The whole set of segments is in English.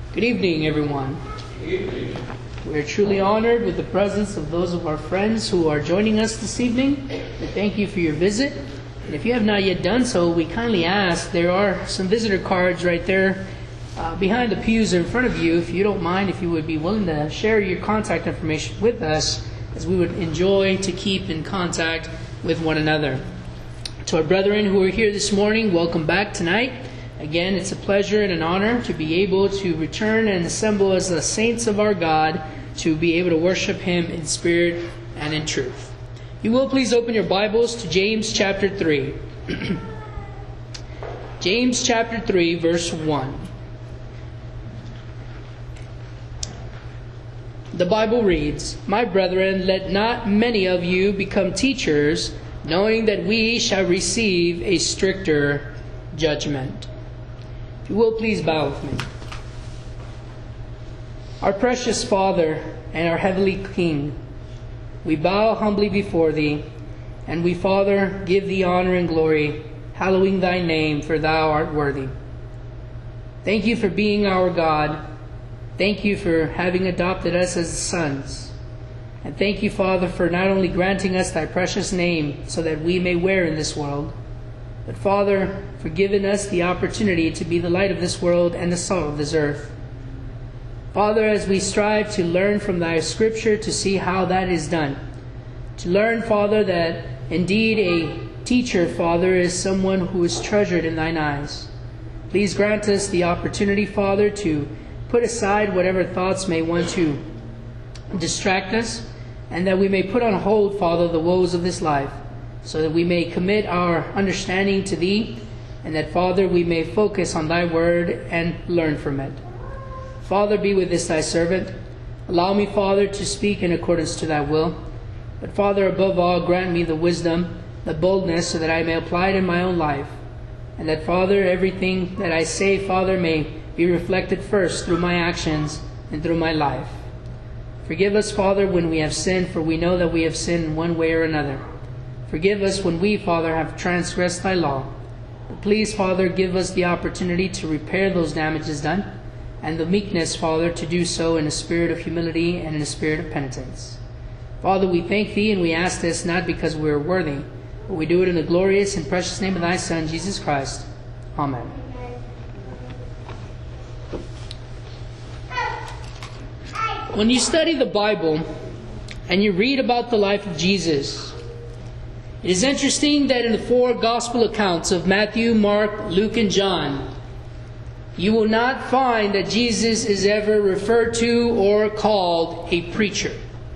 Good evening, everyone. Good evening. We're truly honored with the presence of those of our friends who are joining us this evening. We thank you for your visit. And if you have not yet done so, we kindly ask, there are some visitor cards right there behind the pews in front of you. If you don't mind, if you would be willing to share your contact information with us, as we would enjoy to keep in contact with one another. To our brethren who are here this morning, welcome back tonight. Again, it's a pleasure and an honor to be able to return and assemble as the saints of our God, to be able to worship Him in spirit and in truth. You will please open your Bibles to James chapter 3. James chapter 3, verse 1. The Bible reads, "My brethren, let not many of you become teachers, knowing that we shall receive a stricter judgment." If you will please bow with me. Our precious Father and our heavenly King, we bow humbly before Thee, and we, Father, give Thee honor and glory, hallowing Thy name, for Thou art worthy. Thank You for being our God. Thank You for having adopted us as sons. And thank You, Father, for not only granting us Thy precious name so that we may wear in this world, but, Father, for giving us the opportunity to be the light of this world and the salt of this earth. Father, as we strive to learn from Thy Scripture to see how that is done, to learn, Father, that indeed a teacher, Father, is someone who is treasured in Thine eyes. Please grant us the opportunity, Father, to put aside whatever thoughts may want to distract us, and that we may put on hold, Father, the woes of this life, so that we may commit our understanding to Thee, and that, Father, we may focus on Thy Word and learn from it. Father, be with this Thy servant. Allow me, Father, to speak in accordance to Thy will. But, Father, above all, grant me the wisdom, the boldness, so that I may apply it in my own life. And that, Father, everything that I say, Father, may be reflected first through my actions and through my life. Forgive us, Father, when we have sinned, for we know that we have sinned in one way or another. Forgive us when we, Father, have transgressed Thy law. But please, Father, give us the opportunity to repair those damages done, and the meekness, Father, to do so in a spirit of humility and in a spirit of penitence. Father, we thank Thee, and we ask this not because we are worthy, but we do it in the glorious and precious name of Thy Son, Jesus Christ. Amen. When you study the Bible and you read about the life of Jesus, it is interesting that in the four gospel accounts of Matthew, Mark, Luke, and John, you will not find that Jesus is ever referred to or called a preacher.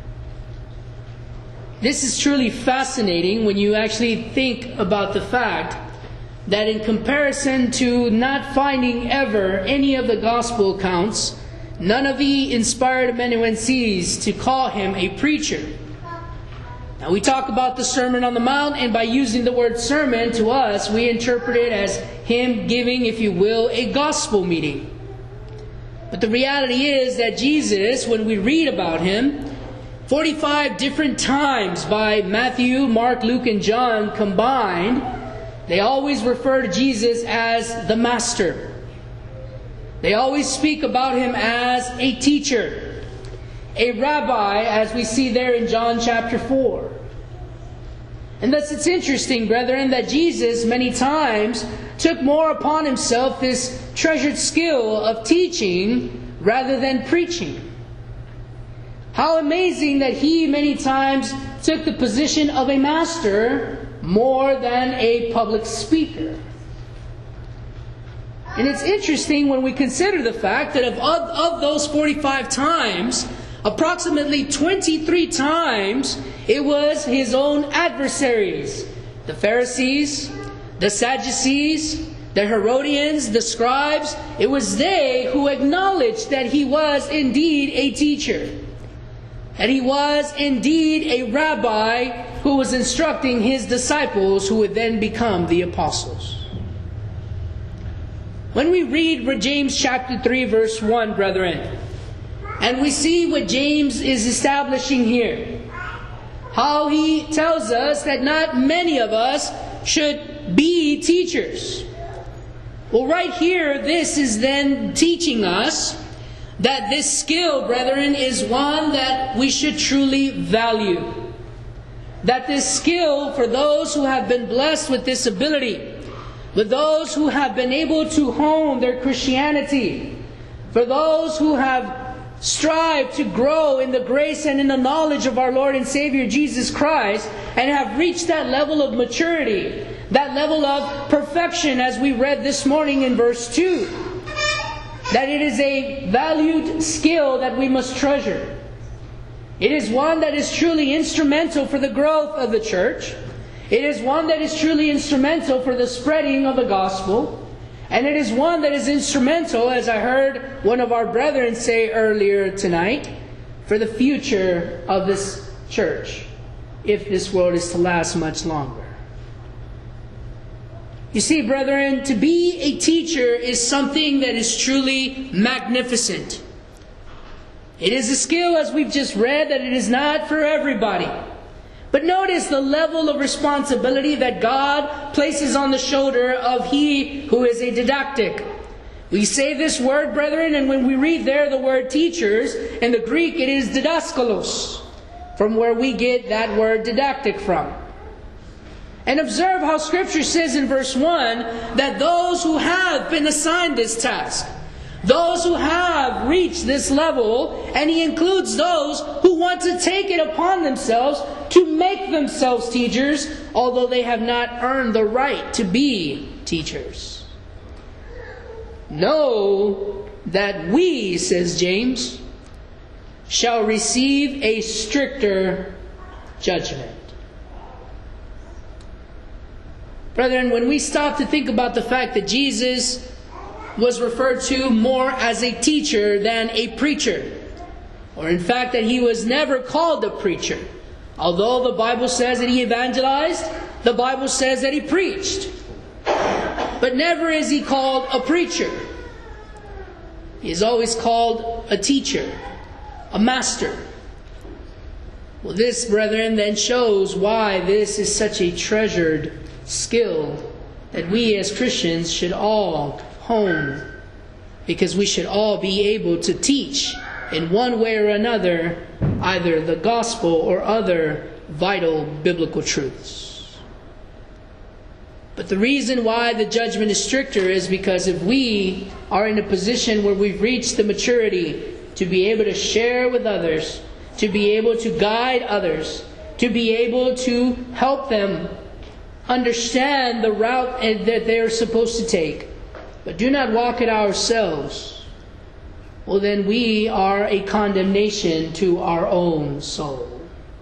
This is truly fascinating when you actually think about the fact that in comparison to not finding ever any of the gospel accounts, none of the inspired amanuenses to call him a preacher. Now, we talk about the Sermon on the Mount, and by using the word sermon, to us, we interpret it as him giving, if you will, a gospel meeting. But the reality is that Jesus, when we read about him, 45 different times by Matthew, Mark, Luke, and John combined, they always refer to Jesus as the Master. They always speak about him as a teacher, a rabbi, as we see there in John chapter 4. And thus it's interesting, brethren, that Jesus many times took more upon himself this treasured skill of teaching rather than preaching. How amazing that he many times took the position of a master more than a public speaker. And it's interesting when we consider the fact that of those 45 times, approximately 23 times it was his own adversaries, the Pharisees, the Sadducees, the Herodians, the scribes. It was they who acknowledged that he was indeed a teacher, that he was indeed a rabbi who was instructing his disciples who would then become the apostles. When we read James chapter 3 verse 1, brethren, and we see what James is establishing here, how he tells us that not many of us should be teachers. Well, right here, this is then teaching us that this skill, brethren, is one that we should truly value. That this skill, for those who have been blessed with this ability, with those who have been able to hone their Christianity, for those who have strived to grow in the grace and in the knowledge of our Lord and Savior Jesus Christ, and have reached that level of maturity, that level of perfection, as we read this morning in verse 2, that it is a valued skill that we must treasure. It is one that is truly instrumental for the growth of the church. It is one that is truly instrumental for the spreading of the gospel. And it is one that is instrumental, as I heard one of our brethren say earlier tonight, for the future of this church, if this world is to last much longer. You see, brethren, to be a teacher is something that is truly magnificent. It is a skill, as we've just read, that it is not for everybody. But notice the level of responsibility that God places on the shoulder of he who is a didactic. We say this word, brethren, and when we read there the word teachers, in the Greek it is didaskalos, from where we get that word didactic from. And observe how Scripture says in verse 1 that those who have been assigned this task, those who have reached this level, and he includes those who want to take it upon themselves to make themselves teachers, although they have not earned the right to be teachers. Know that we, says James, shall receive a stricter judgment. Brethren, when we stop to think about the fact that Jesus was referred to more as a teacher than a preacher, or in fact that he was never called a preacher, although the Bible says that he evangelized, the Bible says that he preached, but never is he called a preacher. He is always called a teacher, a master. Well, this, brethren, then shows why this is such a treasured skill that we as Christians should all hone, because we should all be able to teach in one way or another either the gospel or other vital biblical truths. But the reason why the judgment is stricter is because if we are in a position where we've reached the maturity to be able to share with others, to be able to guide others, to be able to help them understand the route that they are supposed to take, but do not walk it ourselves, well, then we are a condemnation to our own soul.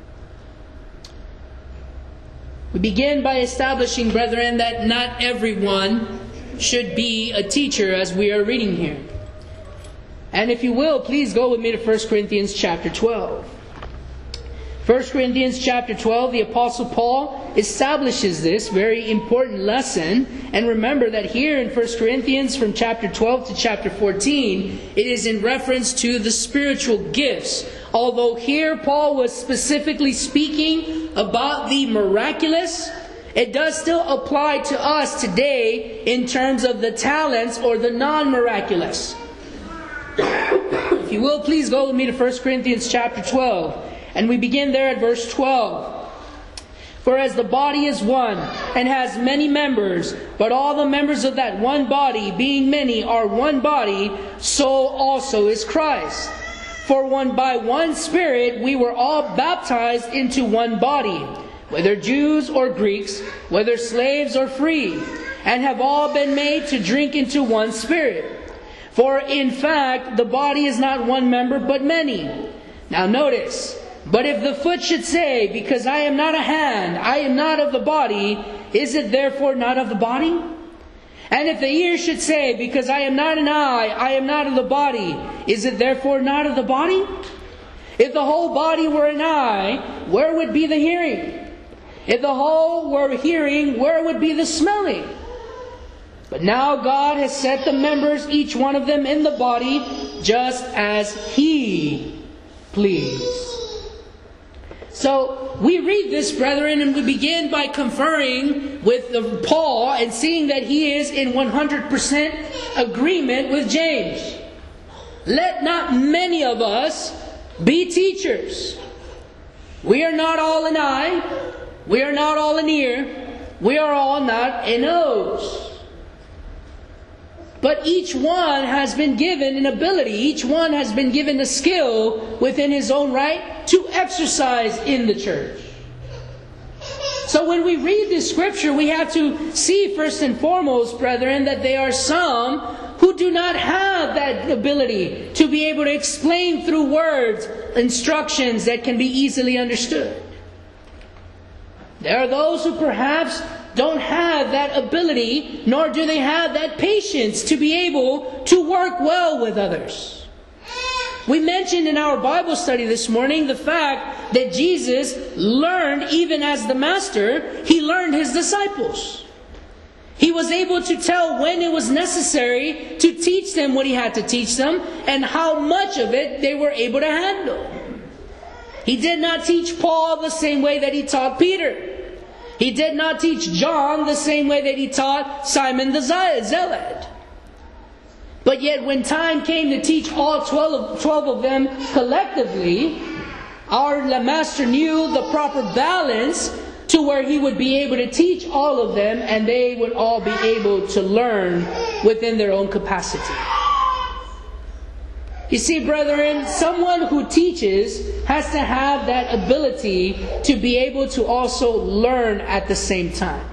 We begin by establishing, brethren, that not everyone should be a teacher, as we are reading here. And if you will, please go with me to 1 Corinthians chapter 12. 1 Corinthians chapter 12, the Apostle Paul establishes this very important lesson. And remember that here in 1 Corinthians from chapter 12 to chapter 14, it is in reference to the spiritual gifts. Although here Paul was specifically speaking about the miraculous, it does still apply to us today in terms of the talents or the non-miraculous. If you will, please go with me to 1 Corinthians chapter 12. And we begin there at verse 12. For as the body is one, and has many members, but all the members of that one body, being many, are one body, so also is Christ. For by one Spirit we were all baptized into one body, whether Jews or Greeks, whether slaves or free, and have all been made to drink into one Spirit. For in fact the body is not one member, but many. Now notice, but if the foot should say, because I am not a hand, I am not of the body, is it therefore not of the body? And if the ear should say, because I am not an eye, I am not of the body, is it therefore not of the body? If the whole body were an eye, where would be the hearing? If the whole were hearing, where would be the smelling? But now God has set the members, each one of them, in the body, just as He pleased. So we read this, brethren, and we begin by conferring with Paul and seeing that he is in 100% agreement with James. let not many of us be teachers. We are not all an eye. We are not all an ear. We are all not a nose. But each one has been given an ability. Each one has been given a skill within his own right to exercise in the church. So when we read this scripture, we have to see first and foremost, brethren, that there are some who do not have that ability to be able to explain through words instructions that can be easily understood. There are those who perhaps don't have that ability, nor do they have that patience to be able to work well with others. We mentioned in our Bible study this morning the fact that Jesus learned, even as the Master, He learned His disciples. He was able to tell when it was necessary to teach them what He had to teach them, and how much of it they were able to handle. He did not teach Paul the same way that He taught Peter. He did not teach John the same way that He taught Simon the Zealot. But yet when time came to teach all 12 of them collectively, our Master knew the proper balance to where He would be able to teach all of them, and they would all be able to learn within their own capacity. You see, brethren, someone who teaches has to have that ability to be able to also learn at the same time.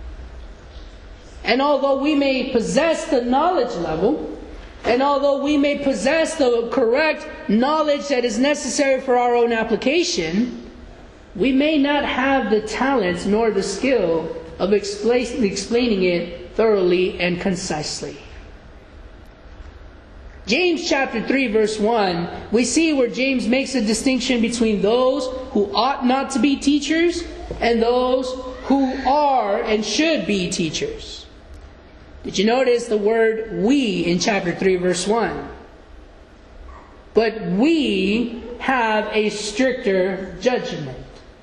And although we may possess the knowledge level, and although we may possess the correct knowledge that is necessary for our own application, we may not have the talents nor the skill of explaining it thoroughly and concisely. James chapter 3 verse 1, we see where James makes a distinction between those who ought not to be teachers and those who are and should be teachers. Did you notice the word we in chapter 3 verse 1? But we have a stricter judgment.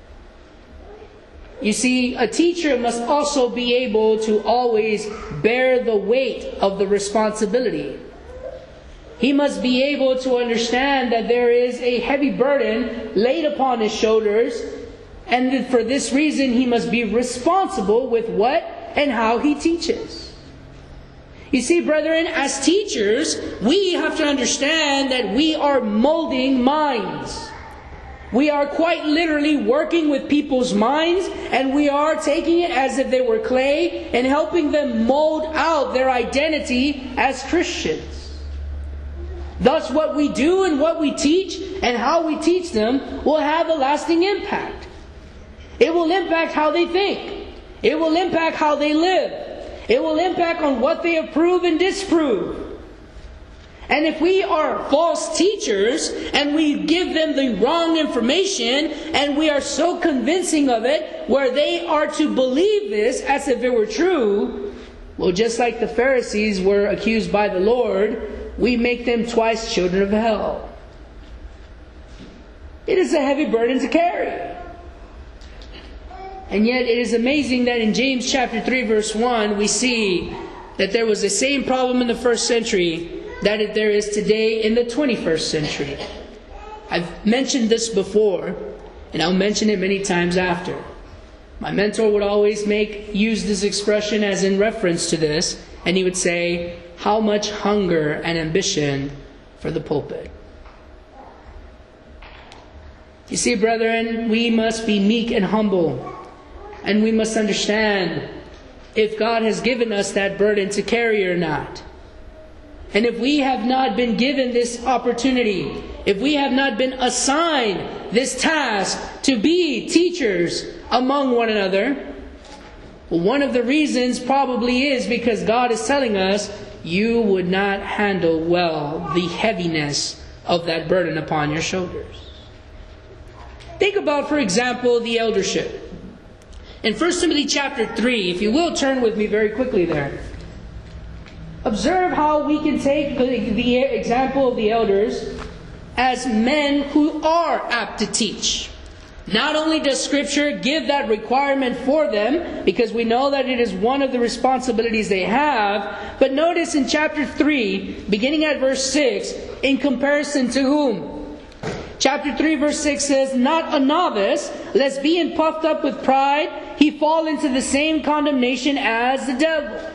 You see, a teacher must also be able to always bear the weight of the responsibility. He must be able to understand that there is a heavy burden laid upon his shoulders, and for this reason he must be responsible with what and how he teaches. You see, brethren, as teachers, we have to understand that we are molding minds. We are quite literally working with people's minds, and we are taking it as if they were clay and helping them mold out their identity as Christians. Thus, what we do and what we teach and how we teach them will have a lasting impact. It will impact how they think. It will impact how they live. It will impact on what they approve and disprove. And if we are false teachers and we give them the wrong information and we are so convincing of it where they are to believe this as if it were true, well, just like the Pharisees were accused by the Lord, we make them twice children of hell. It is a heavy burden to carry. And yet it is amazing that in James chapter 3 verse 1 we see that there was the same problem in the first century that there is today in the 21st century. I've mentioned this before, and I'll mention it many times after. My mentor would always use this expression as in reference to this, and he would say, how much hunger and ambition for the pulpit. You see, brethren, we must be meek and humble. And we must understand if God has given us that burden to carry or not. And if we have not been given this opportunity, if we have not been assigned this task to be teachers among one another, well, one of the reasons probably is because God is telling us you would not handle well the heaviness of that burden upon your shoulders. Think about, for example, the eldership. In 1 Timothy chapter 3, if you will turn with me very quickly there. Observe how we can take the example of the elders as men who are apt to teach. Not only does Scripture give that requirement for them, because we know that it is one of the responsibilities they have, but notice in chapter 3, beginning at verse 6, in comparison to whom? Chapter 3 verse 6 says, not a novice, lest being puffed up with pride, he fall into the same condemnation as the devil.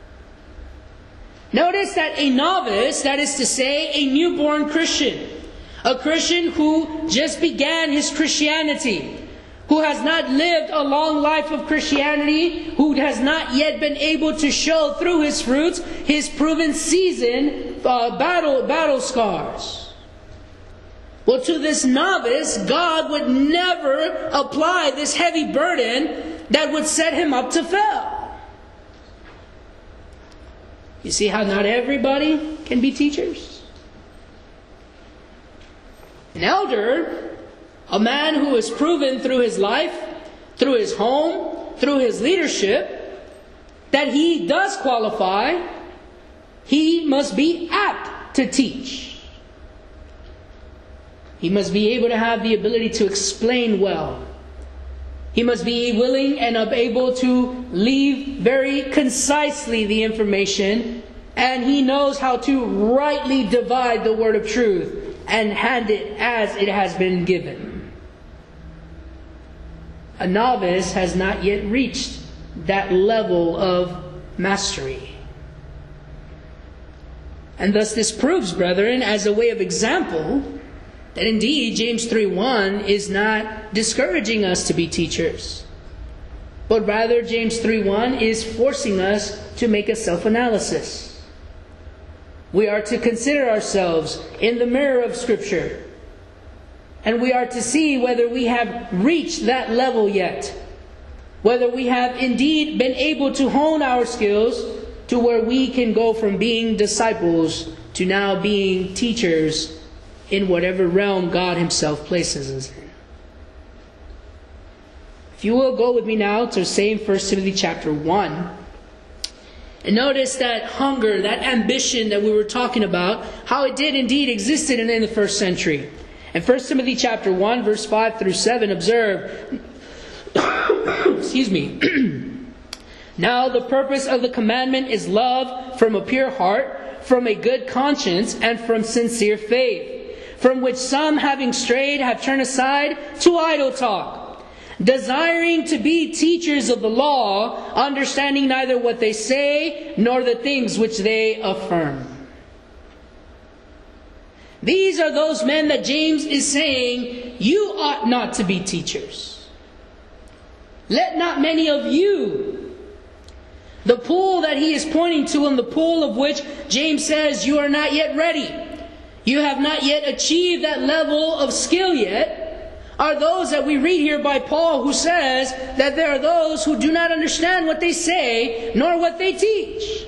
Notice that a novice, that is to say, a newborn Christian, a Christian who just began his Christianity, who has not lived a long life of Christianity, who has not yet been able to show through his fruits his proven seasoned battle scars. Well, to this novice, God would never apply this heavy burden that would set him up to fail. You see how not everybody can be teachers? An elder, a man who is proven through his life, through his home, through his leadership, that he does qualify, he must be apt to teach. He must be able to have the ability to explain well. He must be willing and able to leave very concisely the information, and he knows how to rightly divide the word of truth and hand it as it has been given. A novice has not yet reached that level of mastery. And thus this proves, brethren, as a way of example, that indeed James 3:1 is not discouraging us to be teachers, but rather James 3:1 is forcing us to make a self-analysis. We are to consider ourselves in the mirror of Scripture, and we are to see whether we have reached that level yet, whether we have indeed been able to hone our skills to where we can go from being disciples to now being teachers in whatever realm God Himself places us in. If you will, go with me now to same 1 Timothy chapter 1. And notice that hunger, that ambition that we were talking about, how it did indeed exist in the first century. In 1 Timothy chapter 1, verse 5 through 7, observe, excuse me, now the purpose of the commandment is love from a pure heart, from a good conscience, and from sincere faith, from which some, having strayed, have turned aside to idle talk, desiring to be teachers of the law, understanding neither what they say nor the things which they affirm. These are those men that James is saying, you ought not to be teachers. Let not many of you. The pool that he is pointing to, and the pool of which James says you are not yet ready, you have not yet achieved that level of skill yet, are those that we read here by Paul, who says that there are those who do not understand what they say nor what they teach.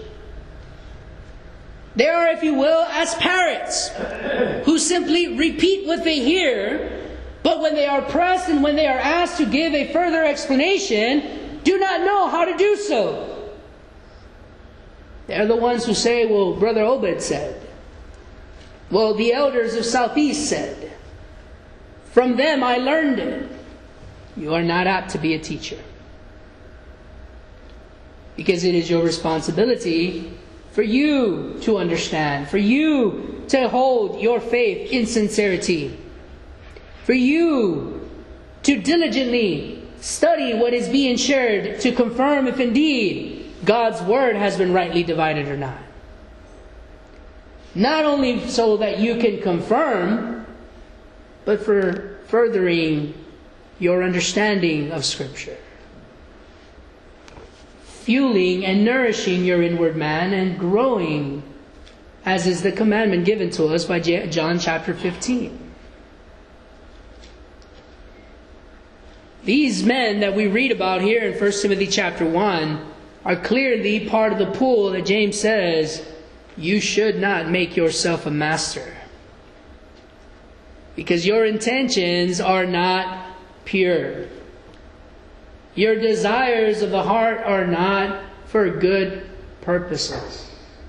They are, if you will, as parrots who simply repeat what they hear, but when they are pressed and when they are asked to give a further explanation, do not know how to do so. They're the ones who say, well, Brother Obed said. Well, the elders of Southeast said. From them I learned it. You are not apt to be a teacher. Because it is your responsibility for you to understand, for you to hold your faith in sincerity, for you to diligently study what is being shared to confirm if indeed God's word has been rightly divided or not. Not only so that you can confirm, but for furthering your understanding of Scripture. Fueling and nourishing your inward man and growing, as is the commandment given to us by John chapter 15. These men that we read about here in 1 Timothy chapter 1 are clearly part of the pool that James says, you should not make yourself a master. Because your intentions are not pure. Your desires of the heart are not for good purposes.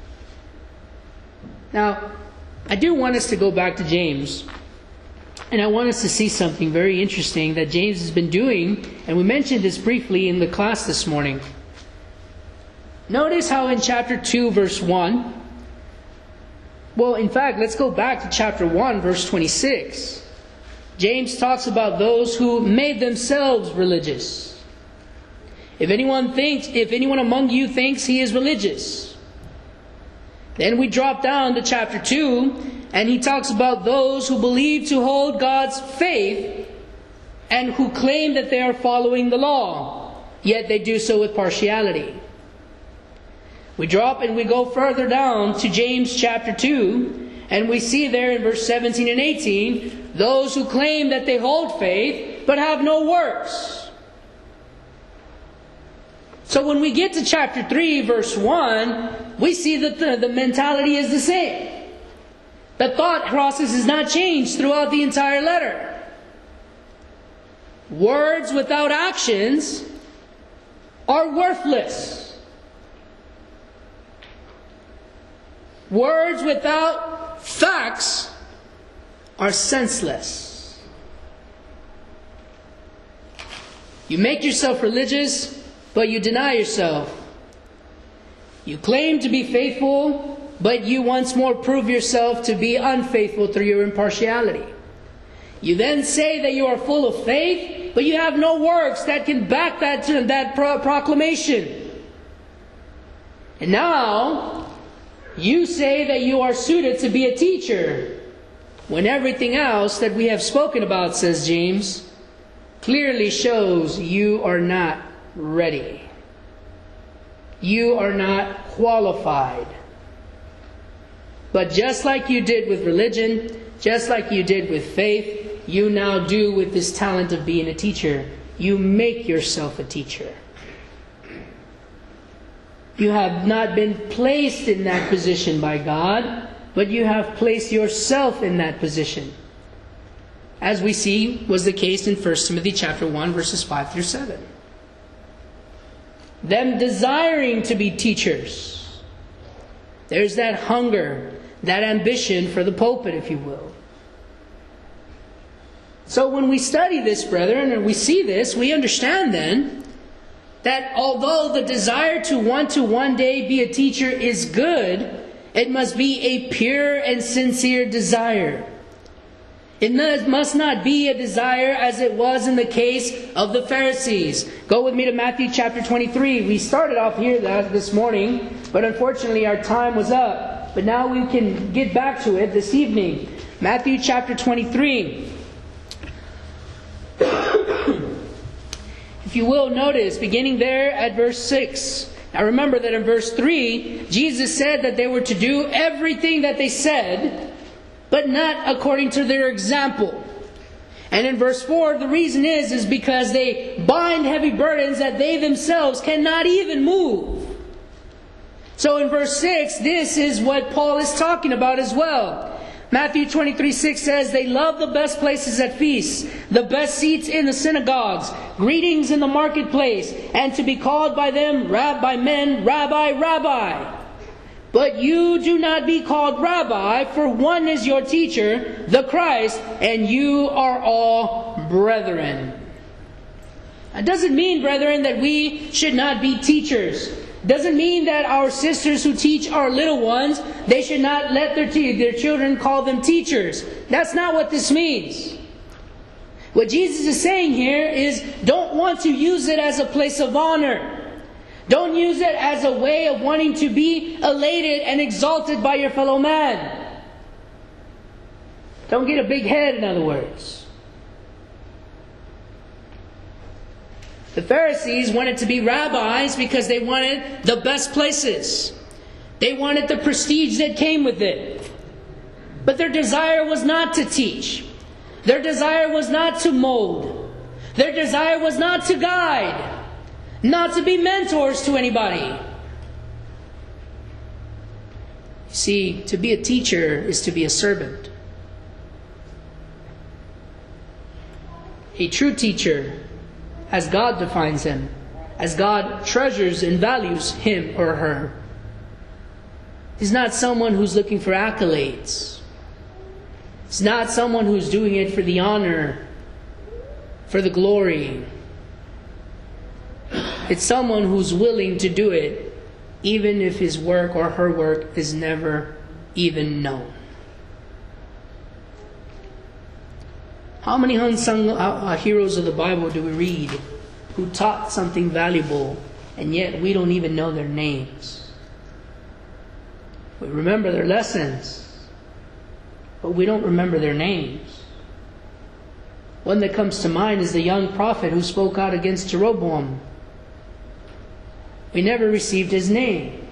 Now, I do want us to go back to James. And I want us to see something very interesting that James has been doing. And we mentioned this briefly in the class this morning. Notice how in chapter 2, verse 1, Well, in fact, let's go back to chapter 1, verse 26. James talks about those who made themselves religious. If anyone among you thinks he is religious. Then we drop down to chapter 2, and he talks about those who believe to hold God's faith and who claim that they are following the law, yet they do so with partiality. We drop and we go further down to James chapter 2, and we see there in verse 17 and 18, those who claim that they hold faith but have no works. So when we get to chapter 3, verse 1, we see that the mentality is the same. The thought process has not changed throughout the entire letter. Words without actions are worthless. Words without facts are senseless. You make yourself religious, but you deny yourself. You claim to be faithful, but you once more prove yourself to be unfaithful through your impartiality. You then say that you are full of faith, but you have no works that can back that proclamation. And now, you say that you are suited to be a teacher, when everything else that we have spoken about, says James, clearly shows you are not ready. You are not qualified. But just like you did with religion, just like you did with faith, you now do with this talent of being a teacher. You make yourself a teacher. You have not been placed in that position by God, but you have placed yourself in that position. As we see was the case in 1 Timothy chapter 1, verses 5 through 7. Them desiring to be teachers. There's that hunger, that ambition for the pulpit, if you will. So when we study this, brethren, and we see this, we understand then that although the desire to want to one day be a teacher is good, it must be a pure and sincere desire. It must not be a desire as it was in the case of the Pharisees. Go with me to Matthew chapter 23. We started off here this morning, but unfortunately our time was up. But now we can get back to it this evening. Matthew chapter 23. If you will notice, beginning there at verse 6. Now remember that in verse 3, Jesus said that they were to do everything that they said, but not according to their example. And in verse 4, the reason is because they bind heavy burdens that they themselves cannot even move. So in verse 6, this is what Paul is talking about as well. Matthew 23:6 says, they love the best places at feasts, the best seats in the synagogues, greetings in the marketplace, and to be called by them, by men, Rabbi, Rabbi. But you do not be called Rabbi, for one is your teacher, the Christ, and you are all brethren. That doesn't mean, brethren, that we should not be teachers. Doesn't mean that our sisters who teach our little ones, they should not let their children call them teachers. That's not what this means. What Jesus is saying here is, don't want to use it as a place of honor. Don't use it as a way of wanting to be elated and exalted by your fellow man. Don't get a big head, in other words. The Pharisees wanted to be rabbis because they wanted the best places. They wanted the prestige that came with it. But their desire was not to teach. Their desire was not to mold. Their desire was not to guide. Not to be mentors to anybody. See, to be a teacher is to be a servant. A true teacher, as God defines him, as God treasures and values him or her, is not someone who's looking for accolades. It's not someone who's doing it for the honor, for the glory. It's someone who's willing to do it, even if his work or her work is never even known. How many unsung heroes of the Bible do we read who taught something valuable, and yet we don't even know their names? We remember their lessons, but we don't remember their names. One that comes to mind is the young prophet who spoke out against Jeroboam. We never received his name.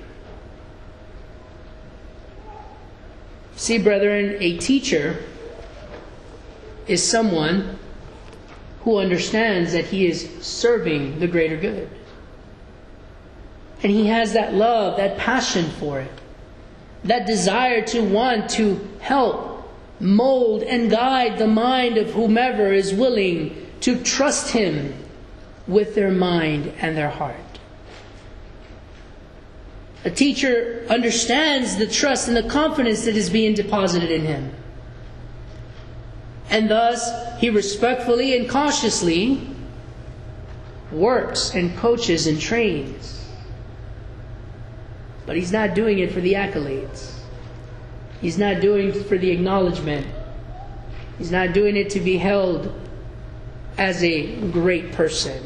See, brethren, a teacher is someone who understands that he is serving the greater good. And he has that love, that passion for it, that desire to want to help mold and guide the mind of whomever is willing to trust him with their mind and their heart. A teacher understands the trust and the confidence that is being deposited in him. And thus, he respectfully and cautiously works and coaches and trains. But he's not doing it for the accolades. He's not doing it for the acknowledgement. He's not doing it to be held as a great person.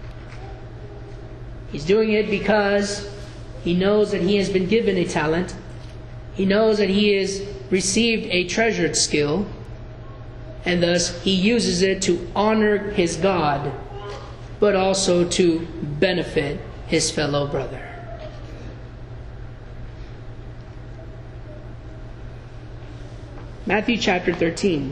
He's doing it because he knows that he has been given a talent. He knows that he has received a treasured skill. And thus he uses it to honor his God, but also to benefit his fellow brother. Matthew chapter 13.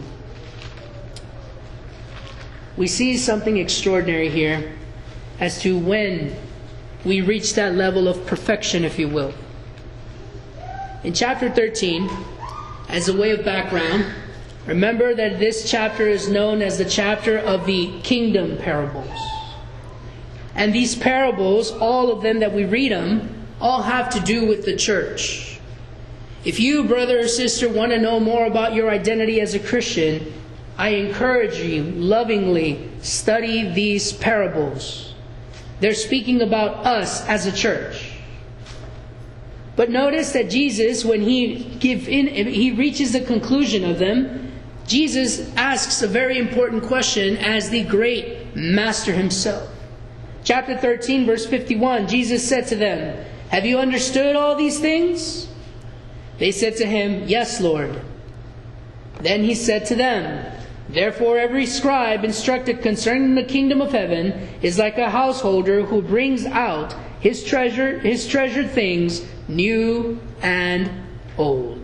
We see something extraordinary here as to when we reach that level of perfection, if you will. In chapter 13, as a way of background, remember that this chapter is known as the chapter of the kingdom parables. And these parables, all of them that we read them, all have to do with the church. If you, brother or sister, want to know more about your identity as a Christian, I encourage you, lovingly, study these parables. They're speaking about us as a church. But notice that Jesus, when he reaches the conclusion of them, Jesus asks a very important question as the great master himself. Chapter 13, verse 51, Jesus said to them, "Have you understood all these things?" They said to him, "Yes, Lord." Then he said to them, "Therefore every scribe instructed concerning the kingdom of heaven is like a householder who brings out his treasured things, new and old."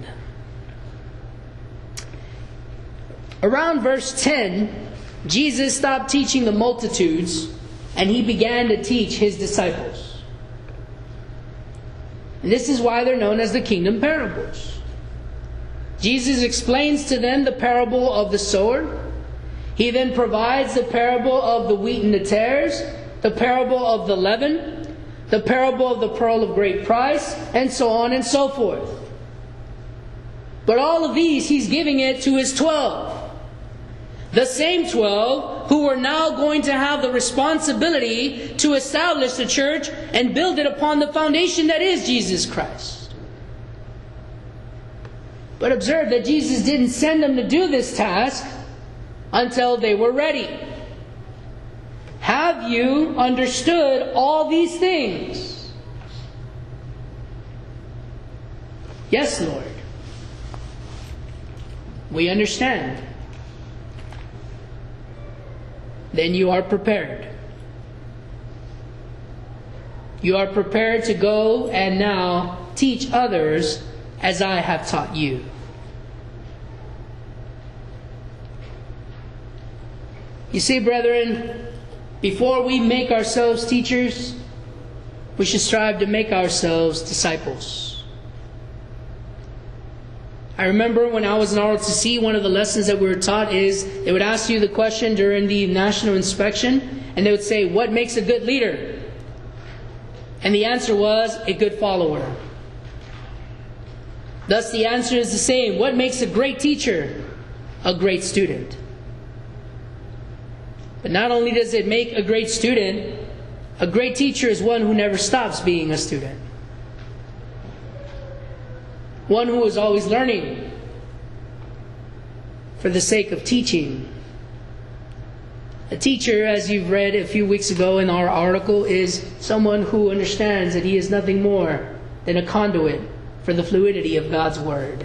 Around verse 10, Jesus stopped teaching the multitudes and he began to teach his disciples. And this is why they're known as the kingdom parables. Jesus explains to them the parable of the sower. He then provides the parable of the wheat and the tares, the parable of the leaven, the parable of the pearl of great price, and so on and so forth. But all of these, he's giving it to his 12. The same 12 who are now going to have the responsibility to establish the church and build it upon the foundation that is Jesus Christ. But observe that Jesus didn't send them to do this task until they were ready. Have you understood all these things? Yes, Lord. We understand. Then you are prepared. You are prepared to go and now teach others as I have taught you. You see, brethren, before we make ourselves teachers, we should strive to make ourselves disciples. I remember when I was in ROTC, one of the lessons that we were taught is they would ask you the question during the national inspection, and they would say, "What makes a good leader?" And the answer was, "A good follower." Thus the answer is the same. What makes a great teacher? A great student. But not only does it make a great student, a great teacher is one who never stops being a student. one who is always learning for the sake of teaching. A teacher, as you've read a few weeks ago in our article, is someone who understands that he is nothing more than a conduit for the fluidity of God's Word.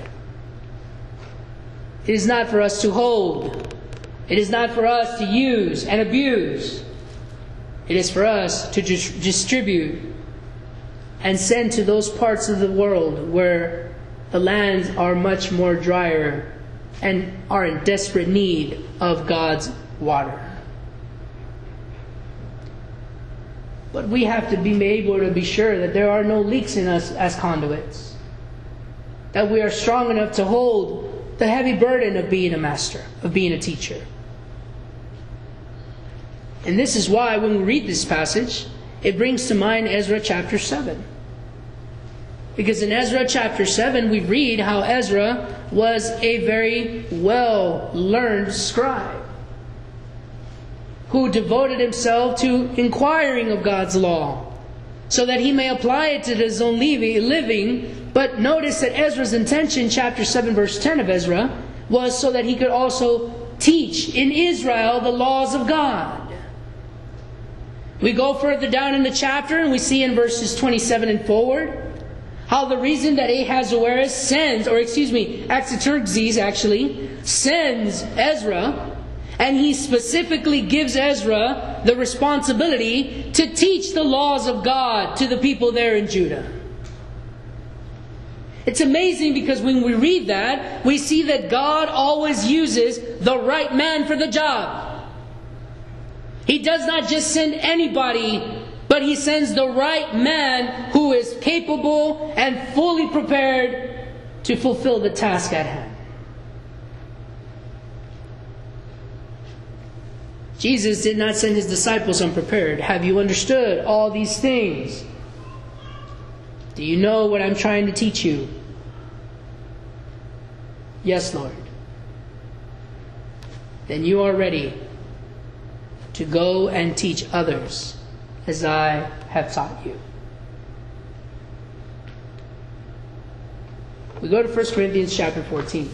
It is not for us to hold. It is not for us to use and abuse. It is for us to distribute and send to those parts of the world where the lands are much more drier and are in desperate need of God's water. But we have to be able to be sure that there are no leaks in us as conduits. That we are strong enough to hold the heavy burden of being a master, of being a teacher. And this is why when we read this passage, it brings to mind Ezra chapter 7. Because in Ezra chapter 7, we read how Ezra was a very well-learned scribe who devoted himself to inquiring of God's law so that he may apply it to his own living. But notice that Ezra's intention, chapter 7, verse 10 of Ezra, was so that he could also teach in Israel the laws of God. We go further down in the chapter and we see in verses 27 and forward how the reason that Ahasuerus Artaxerxes actually sends Ezra, and he specifically gives Ezra the responsibility to teach the laws of God to the people there in Judah. It's amazing because when we read that, we see that God always uses the right man for the job. He does not just send anybody, but He sends the right man who is capable and fully prepared to fulfill the task at hand. Jesus did not send His disciples unprepared. Have you understood all these things? Do you know what I'm trying to teach you? Yes, Lord. Then you are ready to go and teach others as I have taught you. We go to 1 Corinthians chapter 14.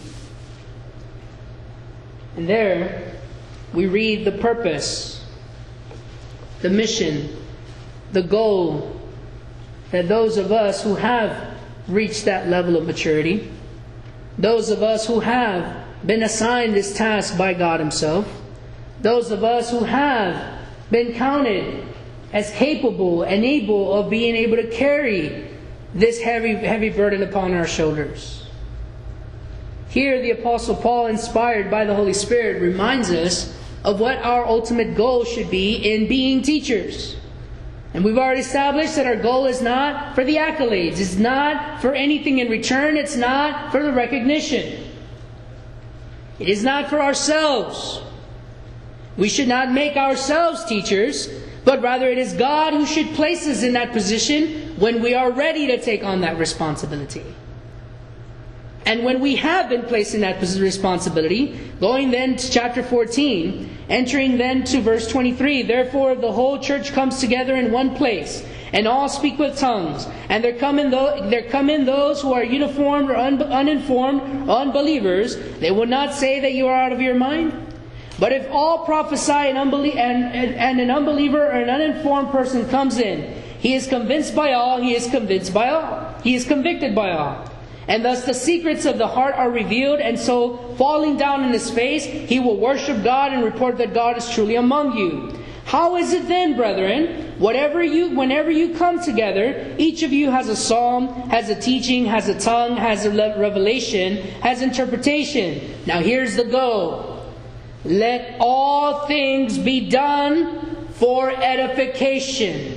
And there we read the purpose, the mission, the goal that those of us who have reached that level of maturity, those of us who have been assigned this task by God Himself, those of us who have been counted as capable and able of being able to carry this heavy burden upon our shoulders. Here the Apostle Paul, inspired by the Holy Spirit, reminds us of what our ultimate goal should be in being teachers. And we've already established that our goal is not for the accolades. It's not for anything in return. It's not for the recognition. It is not for ourselves. We should not make ourselves teachers, but rather it is God who should place us in that position when we are ready to take on that responsibility. And when we have been placed in that responsibility, going then to chapter 14, entering then to verse 23, therefore the whole church comes together in one place, and all speak with tongues. And there come in those who are uniformed or uninformed, unbelievers. They will not say that you are out of your mind. But if all prophesy and an unbeliever or an uninformed person comes in, he is convinced by all, he is convinced by all. He is convicted by all. And thus the secrets of the heart are revealed, and so falling down in his face, he will worship God and report that God is truly among you. How is it then, brethren? Whenever you come together, each of you has a psalm, has a teaching, has a tongue, has a revelation, has interpretation. Now here's the goal. Let all things be done for edification.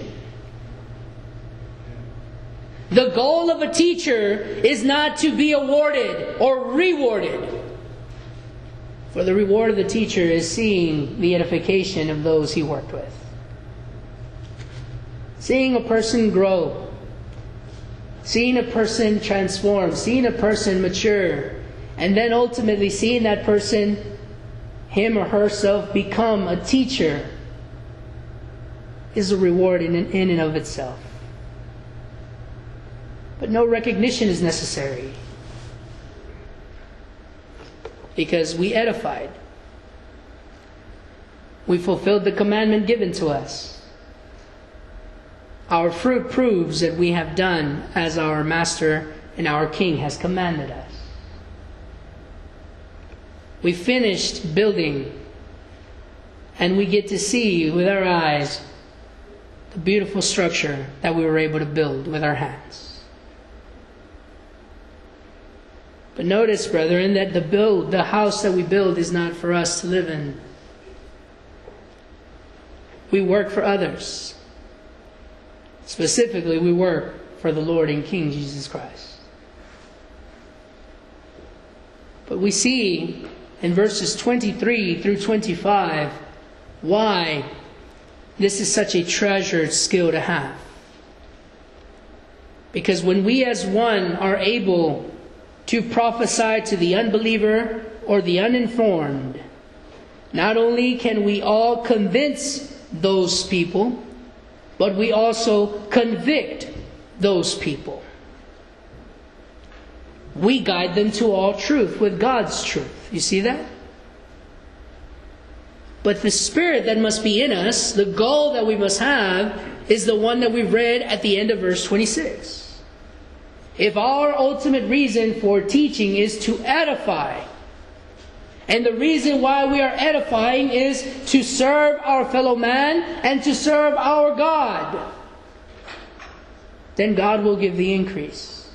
The goal of a teacher is not to be awarded or rewarded. For the reward of the teacher is seeing the edification of those he worked with. Seeing a person grow. Seeing a person transform. Seeing a person mature. And then ultimately seeing that person, him or herself, become a teacher is a reward in and of itself. But no recognition is necessary. because we edified. We fulfilled the commandment given to us. Our fruit proves that we have done as our Master and our King has commanded us. We finished building, and we get to see with our eyes the beautiful structure that we were able to build with our hands. But notice, brethren, that the house that we build is not for us to live in. We work for others. Specifically, we work for the Lord and King Jesus Christ. But we see in verses 23 through 25 why this is such a treasured skill to have. Because when we as one are able to prophesy to the unbeliever or the uninformed, not only can we all convince those people, but we also convict those people. We guide them to all truth with God's truth. You see that? But the spirit that must be in us, the goal that we must have, is the one that we've read at the end of verse 26. If our ultimate reason for teaching is to edify, and the reason why we are edifying is to serve our fellow man and to serve our God, then God will give the increase.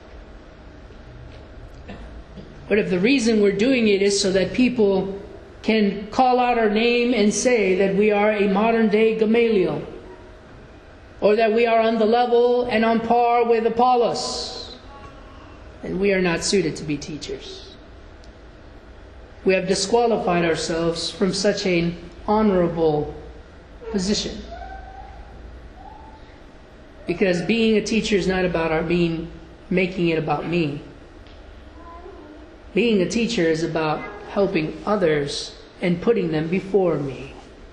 But if the reason we're doing it is so that people can call out our name and say that we are a modern day Gamaliel, or that we are on the level and on par with Apollos, then we are not suited to be teachers. We have disqualified ourselves from such an honorable position. Because being a teacher is not about making it about me. Being a teacher is about helping others and putting them before me.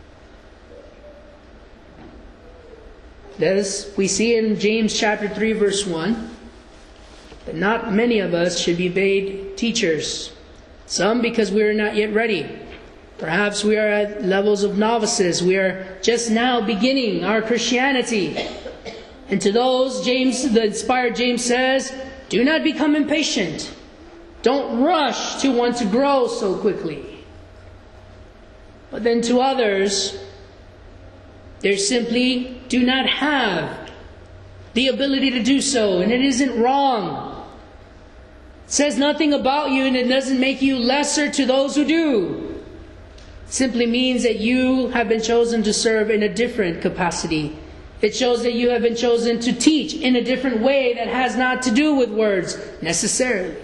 Thus, we see in James chapter 3 verse 1 that not many of us should be made teachers. Some because we are not yet ready. Perhaps we are at levels of novices. We are just now beginning our Christianity. And to those, the inspired James says, do not become impatient. Don't rush to want to grow so quickly. But then to others, they simply do not have the ability to do so. And it isn't wrong. It says nothing about you, and it doesn't make you lesser to those who do. It simply means that you have been chosen to serve in a different capacity. It shows that you have been chosen to teach in a different way that has not to do with words necessarily.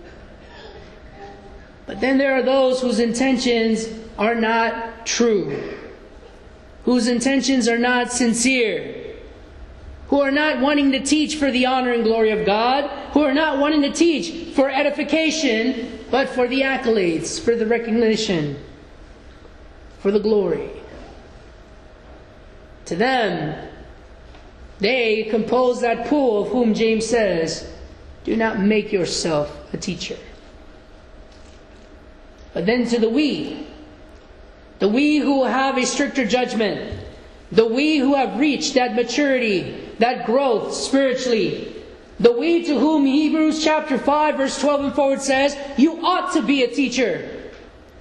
But then there are those whose intentions are not true, whose intentions are not sincere, who are not wanting to teach for the honor and glory of God, who are not wanting to teach for edification, but for the accolades, for the recognition, for the glory. To them, they compose that pool of whom James says, do not make yourself a teacher. But then to the we who have a stricter judgment, the we who have reached that maturity, that growth spiritually, the we to whom Hebrews chapter 5 verse 12 and forward says, you ought to be a teacher.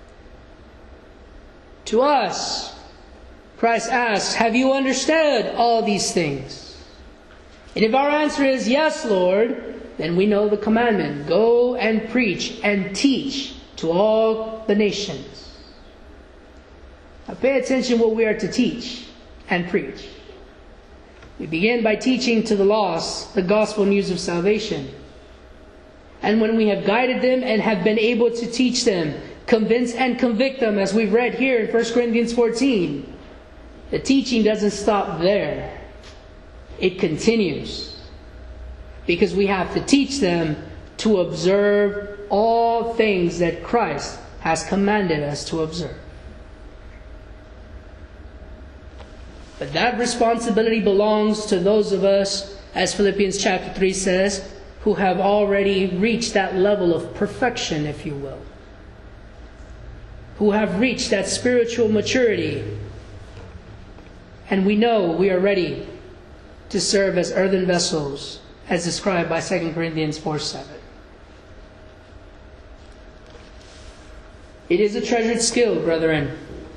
To us, Christ asks, have you understood all these things? And if our answer is yes, Lord, then we know the commandment, go and preach and teach to all the nations. Now pay attention what we are to teach and preach. We begin by teaching to the lost the gospel news of salvation. And when we have guided them and have been able to teach them, convince and convict them, as we've read here in 1 Corinthians 14, the teaching doesn't stop there. It continues. Because we have to teach them to observe all things that Christ has commanded us to observe. But that responsibility belongs to those of us, as Philippians chapter 3 says, who have already reached that level of perfection, if you will. who have reached that spiritual maturity, and we know we are ready to serve as earthen vessels, as described by 2 Corinthians 4:7. It is a treasured skill, brethren.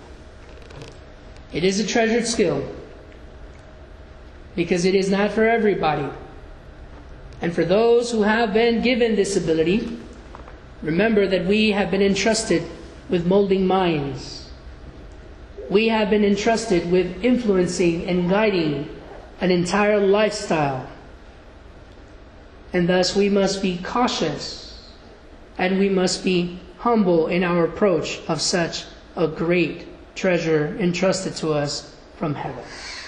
It is a treasured skill, because it is not for everybody. And for those who have been given this ability, remember that we have been entrusted with molding minds. We have been entrusted with influencing and guiding an entire lifestyle. And thus we must be cautious, and we must be humble in our approach of such a great treasure entrusted to us from heaven.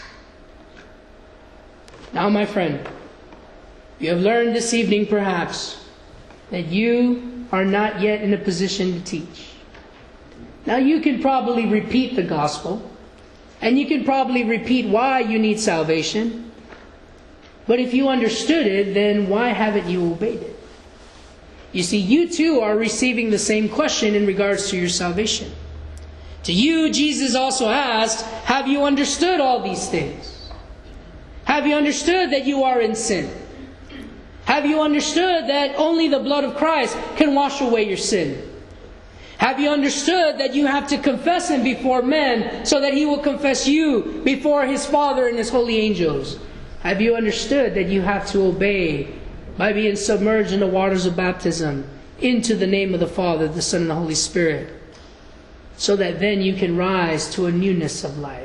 Now, my friend, you have learned this evening perhaps that you are not yet in a position to teach. Now, you can probably repeat the gospel, and you can probably repeat why you need salvation. But if you understood it, then why haven't you obeyed it? You see, you too are receiving the same question in regards to your salvation. To you, Jesus also asked, have you understood all these things? Have you understood that you are in sin? Have you understood that only the blood of Christ can wash away your sin? Have you understood that you have to confess Him before men so that He will confess you before His Father and His holy angels? Have you understood that you have to obey by being submerged in the waters of baptism into the name of the Father, the Son, and the Holy Spirit, so that then you can rise to a newness of life?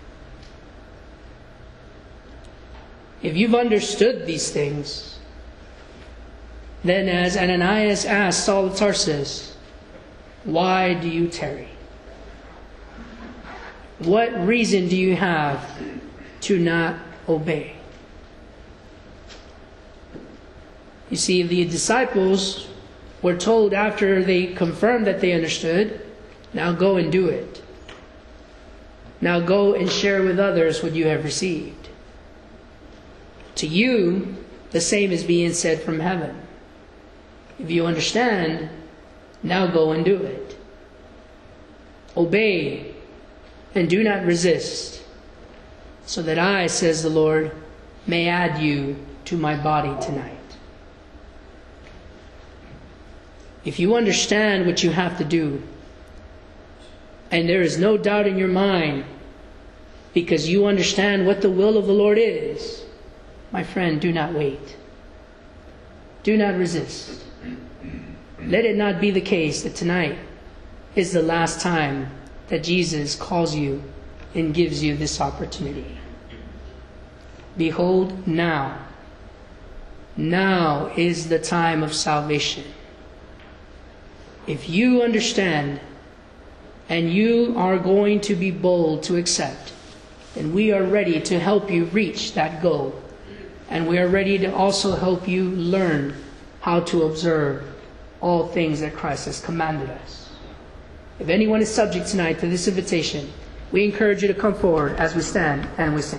If you've understood these things, then as Ananias asked Saul of Tarsus, why do you tarry? What reason do you have to not obey? You see, the disciples were told after they confirmed that they understood, now go and do it. Now go and share with others what you have received. To you, the same is being said from heaven. If you understand, now go and do it. Obey and do not resist, so that I, says the Lord, may add you to my body tonight. If you understand what you have to do, and there is no doubt in your mind, because you understand what the will of the Lord is, my friend, do not wait. Do not resist. Let it not be the case that tonight is the last time that Jesus calls you and gives you this opportunity. Behold, now is the time of salvation. If you understand and you are going to be bold to accept, then we are ready to help you reach that goal. And we are ready to also help you learn how to observe all things that Christ has commanded us. If anyone is subject tonight to this invitation, we encourage you to come forward as we stand and we sing.